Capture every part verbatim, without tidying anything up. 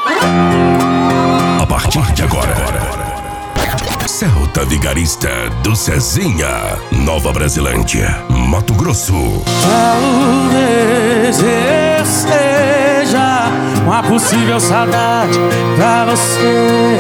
A partir de agora, Celta Vigarista do Cezinha, Nova Brasilândia, Mato Grosso. Talvez eu seja uma possível saudade pra você.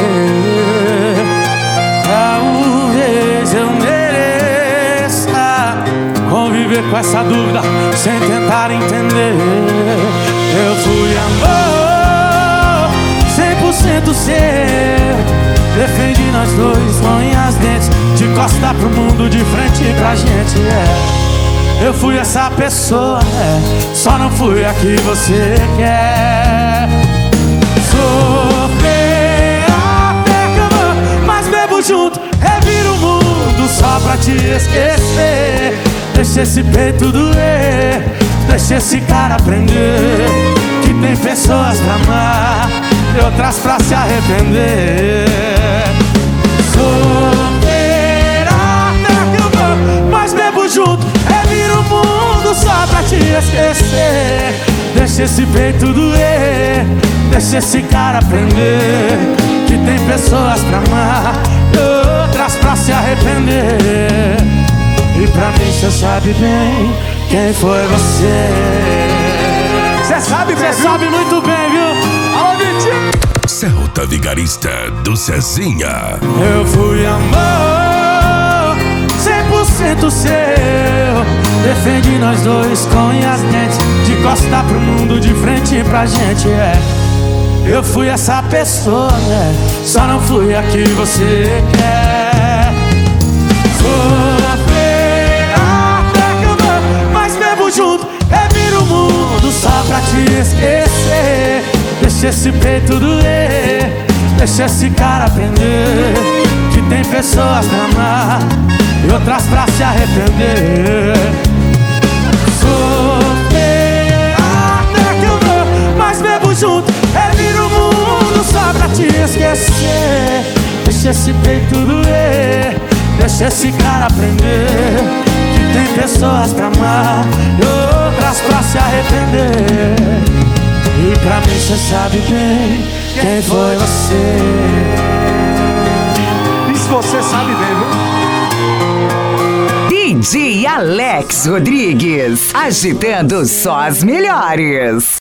Talvez eu mereça conviver com essa dúvida sem tentar entender. Eu fui amor cem por cento seu, defendi nós dois com unhas dentes, de costa pro mundo, de frente pra gente, é. Eu fui essa pessoa, é. Só não fui a que você quer. Sofrer até que eu vou, mas bebo junto, reviro o mundo só pra te esquecer. Deixa esse peito doer, deixa esse cara aprender que tem pessoas pra amar e outras pra se arrepender. Sofrer até que eu vou, mas bebo junto, reviro o mundo só pra te esquecer. Deixa esse peito doer, deixa esse cara aprender que tem pessoas pra amar e outras pra se arrepender. E pra mim cê sabe bem quem foi você. Cê sabe, cê sabe muito bem, viu? Alô, Vitinho! Celta Vigarista do Cezinha. Eu fui amor cem por cento seu, defendi nós dois com unhas dentes, de costa pro mundo, de frente pra gente, é. Eu fui essa pessoa, né? Só não fui a que você quer. Sofrer até que eu vou, mas bebo junto, reviro o mundo só pra te esquecer. Deixa esse peito doer, deixa esse cara aprender que tem pessoas pra amar e outras pra se arrepender. Sofrer até que eu vou, mas bebo junto, reviro o mundo só pra te esquecer. Deixa esse peito doer, deixa esse cara aprender que tem pessoas pra amar e outras pra se arrepender. E pra mim cê sabe bem quem foi você. Isso você sabe bem, viu? D J Alex Rodrigues, agitando só as melhores.